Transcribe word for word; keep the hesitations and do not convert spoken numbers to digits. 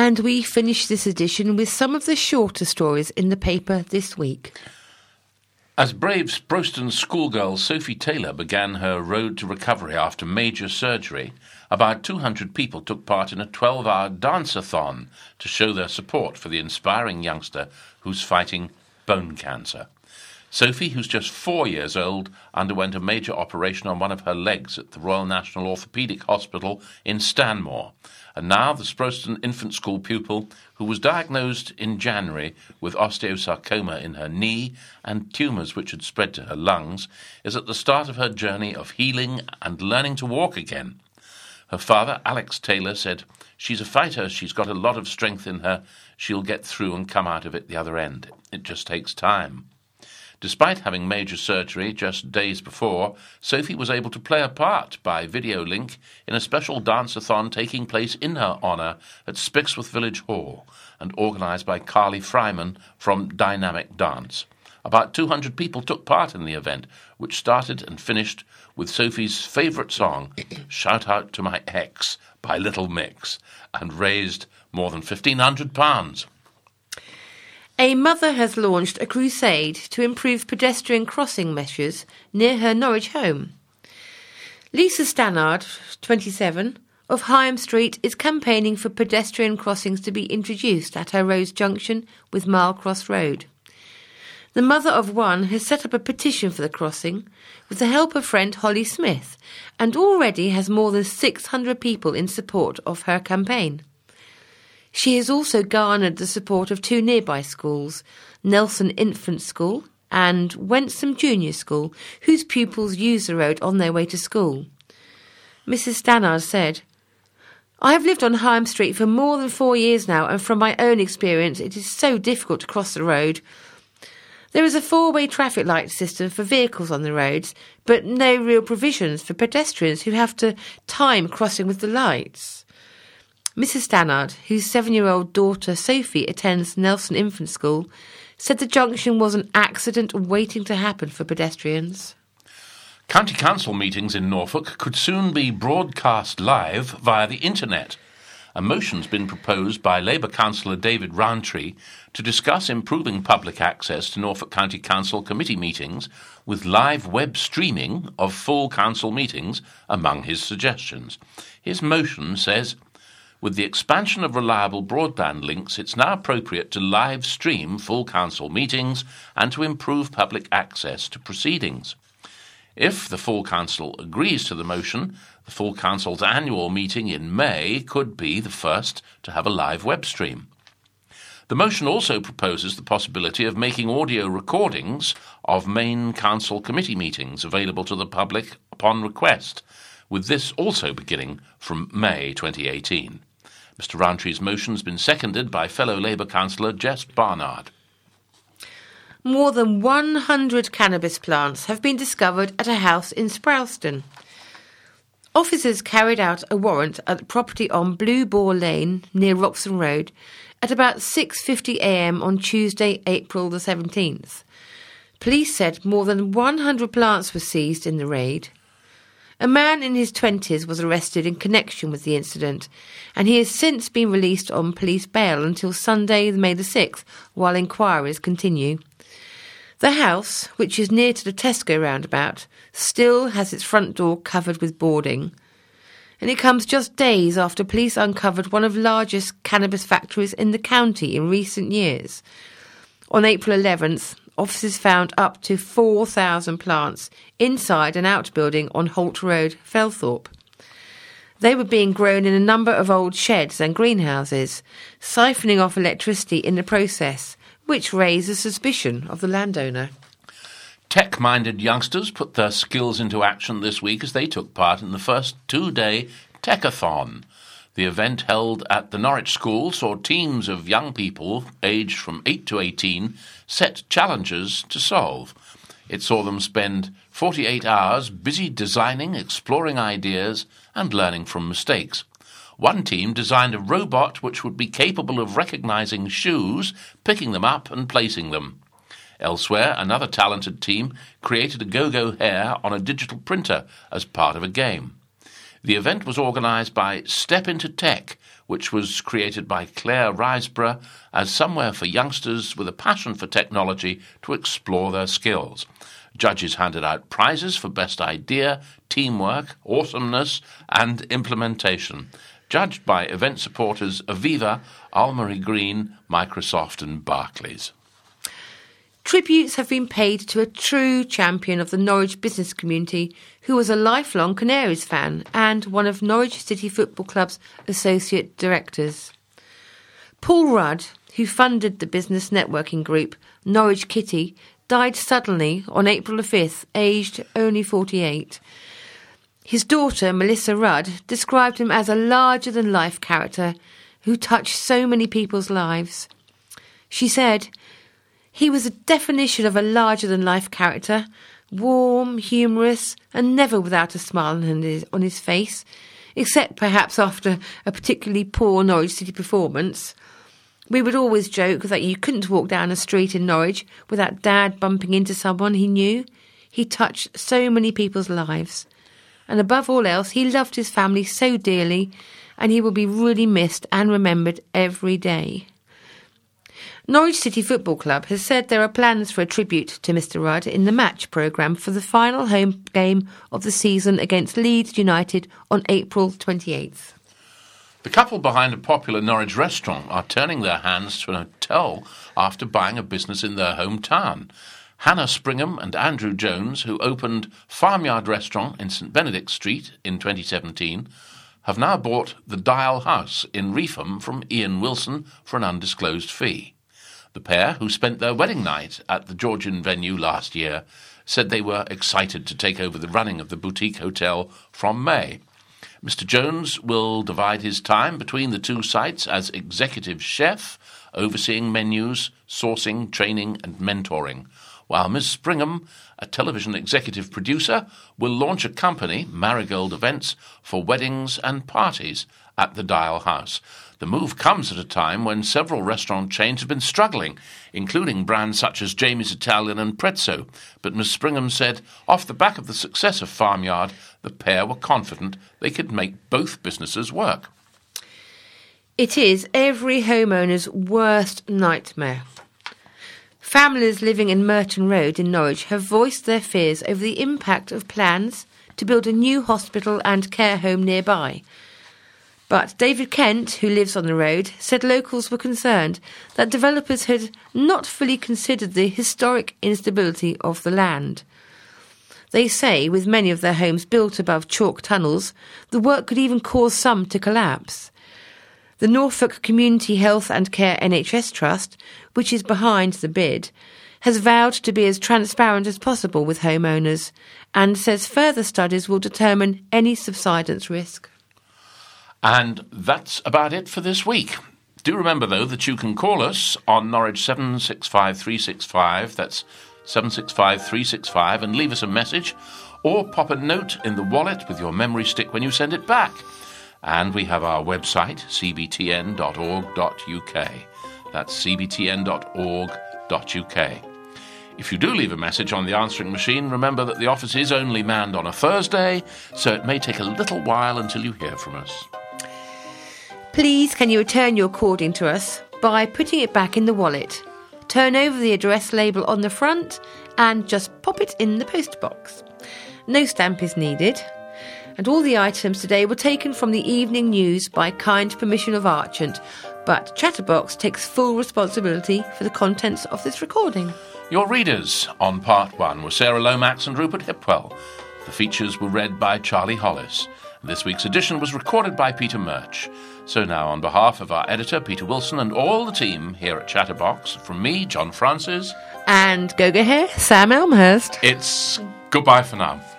And we finish this edition with some of the shorter stories in the paper this week. As brave Sproston schoolgirl Sophie Taylor began her road to recovery after major surgery, about two hundred people took part in a twelve-hour dance-a-thon to show their support for the inspiring youngster who's fighting bone cancer. Sophie, who's just four years old, underwent a major operation on one of her legs at the Royal National Orthopaedic Hospital in Stanmore. And now the Sproston Infant School pupil, who was diagnosed in January with osteosarcoma in her knee and tumours which had spread to her lungs, is at the start of her journey of healing and learning to walk again. Her father, Alex Taylor, said, "She's a fighter, she's got a lot of strength in her, she'll get through and come out of it the other end. It just takes time." Despite having major surgery just days before, Sophie was able to play a part by video link in a special dance-a-thon taking place in her honour at Spixworth Village Hall and organised by Carly Fryman from Dynamic Dance. About two hundred people took part in the event, which started and finished with Sophie's favourite song, "Shout Out to My Ex" by Little Mix, and raised more than fifteen hundred pounds. A mother has launched a crusade to improve pedestrian crossing measures near her Norwich home. Lisa Stannard, twenty-seven, of Higham Street is campaigning for pedestrian crossings to be introduced at her road's junction with Mile Cross Road. The mother of one has set up a petition for the crossing with the help of friend Holly Smith and already has more than six hundred people in support of her campaign. She has also garnered the support of two nearby schools, Nelson Infant School and Wentham Junior School, whose pupils use the road on their way to school. Missus Stannard said, "I have lived on Higham Street for more than four years now, and from my own experience it is so difficult to cross the road. There is a four-way traffic light system for vehicles on the roads, but no real provisions for pedestrians who have to time crossing with the lights." Missus Stannard, whose seven-year-old daughter Sophie attends Nelson Infant School, said the junction was an accident waiting to happen for pedestrians. County Council meetings in Norfolk could soon be broadcast live via the internet. A motion's been proposed by Labour councillor David Rowntree to discuss improving public access to Norfolk County Council committee meetings with live web streaming of full council meetings among his suggestions. His motion says, "With the expansion of reliable broadband links, it's now appropriate to live stream full council meetings and to improve public access to proceedings." If the full council agrees to the motion, the full council's annual meeting in May could be the first to have a live web stream. The motion also proposes the possibility of making audio recordings of main council committee meetings available to the public upon request, with this also beginning from May twenty eighteen. Mr Rowntree's motion has been seconded by fellow Labour councillor Jess Barnard. More than one hundred cannabis plants have been discovered at a house in Sprowston. Officers carried out a warrant at the property on Blue Boar Lane near Roxton Road at about six fifty a m on Tuesday, April the seventeenth. Police said more than one hundred plants were seized in the raid. A man in his twenties was arrested in connection with the incident, and he has since been released on police bail until Sunday, May the sixth, while inquiries continue. The house, which is near to the Tesco roundabout, still has its front door covered with boarding, and it comes just days after police uncovered one of the largest cannabis factories in the county in recent years. On April eleventh, officers found up to four thousand plants inside an outbuilding on Holt Road, Felthorpe. They were being grown in a number of old sheds and greenhouses, siphoning off electricity in the process, which raised the suspicion of the landowner. Tech-minded youngsters put their skills into action this week as they took part in the first two-day Techathon. The event held at the Norwich School saw teams of young people aged from eight to eighteen set challenges to solve. It saw them spend forty-eight hours busy designing, exploring ideas and learning from mistakes. One team designed a robot which would be capable of recognising shoes, picking them up and placing them. Elsewhere, another talented team created a go-go hair on a digital printer as part of a game. The event was organised by Step Into Tech, which was created by Claire Riseborough as somewhere for youngsters with a passion for technology to explore their skills. Judges handed out prizes for best idea, teamwork, awesomeness, and implementation, judged by event supporters Aviva, Almery Green, Microsoft and Barclays. Tributes have been paid to a true champion of the Norwich business community who was a lifelong Canaries fan and one of Norwich City Football Club's associate directors. Paul Rudd, who funded the business networking group Norwich Kitty, died suddenly on April the fifth, aged only forty-eight. His daughter, Melissa Rudd, described him as a larger-than-life character who touched so many people's lives. She said, "He was a definition of a larger-than-life character, warm, humorous, and never without a smile on his, on his face, except perhaps after a particularly poor Norwich City performance. We would always joke that you couldn't walk down a street in Norwich without Dad bumping into someone he knew. He touched so many people's lives. And above all else, he loved his family so dearly, and he will be really missed and remembered every day." Norwich City Football Club has said there are plans for a tribute to Mister Rudd in the match programme for the final home game of the season against Leeds United on April twenty-eighth. The couple behind a popular Norwich restaurant are turning their hands to an hotel after buying a business in their hometown. Hannah Springham and Andrew Jones, who opened Farmyard Restaurant in St Benedict Street in twenty seventeen, have now bought the Dial House in Reefham from Ian Wilson for an undisclosed fee. The pair, who spent their wedding night at the Georgian venue last year, said they were excited to take over the running of the boutique hotel from May. Mister Jones will divide his time between the two sites as executive chef, overseeing menus, sourcing, training and mentoring, while Miss Springham, a television executive producer, will launch a company, Marigold Events, for weddings and parties at the Dial House. The move comes at a time when several restaurant chains have been struggling, including brands such as Jamie's Italian and Prezzo. But Miss Springham said, off the back of the success of Farmyard, the pair were confident they could make both businesses work. It is every homeowner's worst nightmare. Families living in Merton Road in Norwich have voiced their fears over the impact of plans to build a new hospital and care home nearby. But David Kent, who lives on the road, said locals were concerned that developers had not fully considered the historic instability of the land. They say, with many of their homes built above chalk tunnels, the work could even cause some to collapse. The Norfolk Community Health and Care N H S Trust, which is behind the bid, has vowed to be as transparent as possible with homeowners and says further studies will determine any subsidence risk. And that's about it for this week. Do remember, though, that you can call us on Norwich seven six five three six five, that's seven six five three six five, and leave us a message, or pop a note in the wallet with your memory stick when you send it back. And we have our website, c b t n dot org dot u k. That's c b t n dot org dot u k. If you do leave a message on the answering machine, remember that the office is only manned on a Thursday, so it may take a little while until you hear from us. Please can you return your cording to us by putting it back in the wallet. Turn over the address label on the front and just pop it in the post box. No stamp is needed. And all the items today were taken from the evening news by kind permission of Archant, but Chatterbox takes full responsibility for the contents of this recording. Your readers on part one were Sarah Lomax and Rupert Hipwell. The features were read by Charlie Hollis. This week's edition was recorded by Peter Murch. So now, on behalf of our editor, Peter Wilson, and all the team here at Chatterbox, from me, John Francis, and Go Go Hair, Sam Elmhurst, it's goodbye for now.